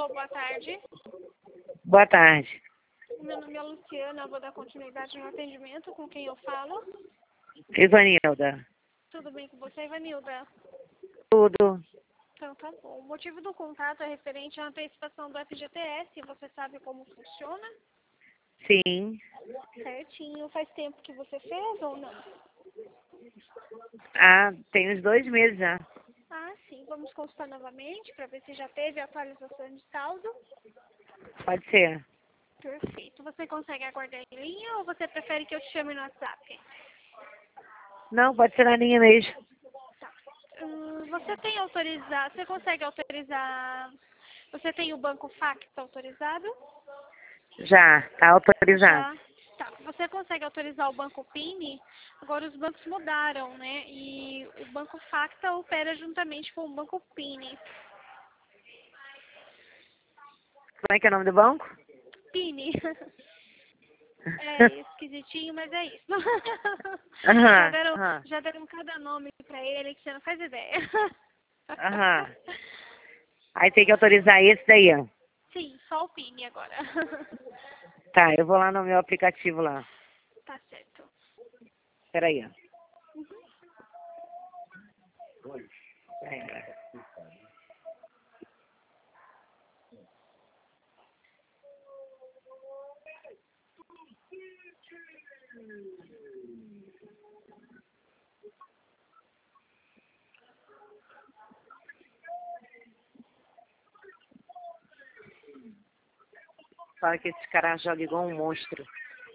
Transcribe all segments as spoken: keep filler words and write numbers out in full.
Alô, boa tarde. Boa tarde. Meu nome é Luciana, eu vou dar continuidade no atendimento. Com quem eu falo? Ivanilda. Tudo bem com você, Ivanilda? Tudo. Então tá bom. O motivo do contato é referente à antecipação do F G T S. Você sabe como funciona? Sim. Certinho. Faz tempo que você fez ou não? Ah, tem uns dois meses já. Ah, sim. Vamos consultar novamente para ver se já teve atualização de saldo. Pode ser. Perfeito. Você consegue aguardar em linha ou você prefere que eu te chame no WhatsApp? Não, pode ser na linha mesmo. Hum, você tem autorizado, você consegue autorizar, você tem o banco Facta autorizado? Já, tá autorizado. Já. Tá. Você consegue autorizar o banco PIN? Agora os bancos mudaram, né? E o banco Facta opera juntamente com o banco PIN. Como é que é o nome do banco? PIN. É esquisitinho, mas é isso. Já Aham, deram, aham, já deram cada nome pra ele que você não faz ideia. aham. Aí tem que autorizar esse daí, ó. Sim, só o PIN agora. Tá, eu vou lá no meu aplicativo lá. Tá certo. Peraí, ó. Peraí. Fala que esse cara joga igual um monstro.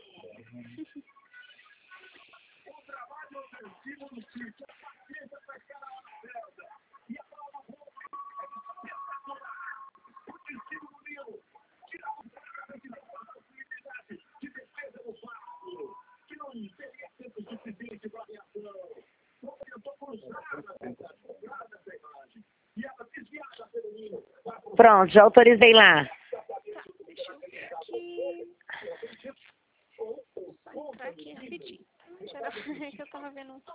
Pronto, já autorizei lá. Tá, deixa eu ver aqui. Vou entrar aqui rapidinho. Já era que eu tava vendo um.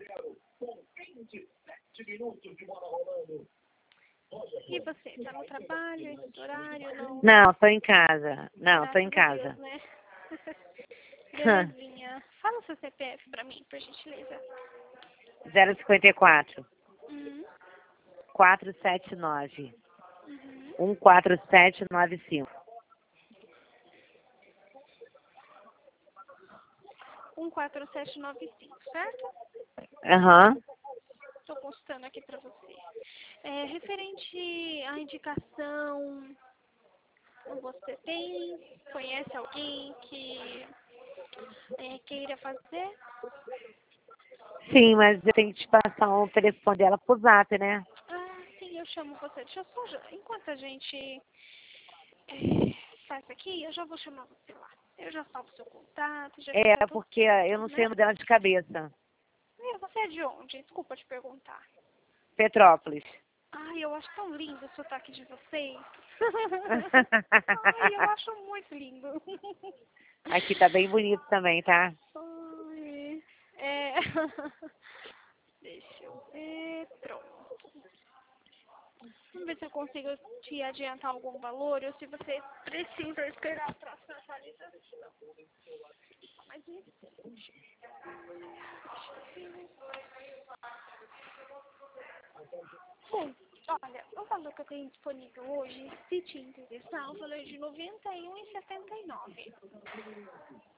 E você, tá no trabalho, esse horário, não, né? Não, tô em casa. Não, tô em Graças a Deus, casa. né? Belezinha. Fala o seu C P F pra mim, por gentileza. zero cinquenta e quatro, Uhum, quatrocentos e setenta e nove, uhum. um quatro sete nove cinco. um quatro sete nove cinco, certo? Aham. Tô postando aqui pra você. É, referente à indicação, você tem, conhece alguém que é, queira fazer? Sim, mas eu tenho que te passar o telefone dela pro zap, né? Ah, sim, eu chamo você. Deixa eu só, já- enquanto a gente é, faz aqui, eu já vou chamar você lá. Eu já salvo seu contato, já fica É, tudo porque eu certo, não né? sei o dela de cabeça. E você é de onde? Desculpa te perguntar. Petrópolis. Ai, eu acho tão lindo o sotaque de vocês. Ai, eu acho muito lindo. Aqui tá bem bonito também, tá? Ai, é... Deixa eu ver. Pronto. Vamos ver se eu consigo te adiantar algum valor ou se você precisa esperar a próxima atualização. Mas isso. Bom, olha, o valor que eu tenho disponível hoje, se te interessar, é um valor de noventa e um reais e setenta e nove centavos.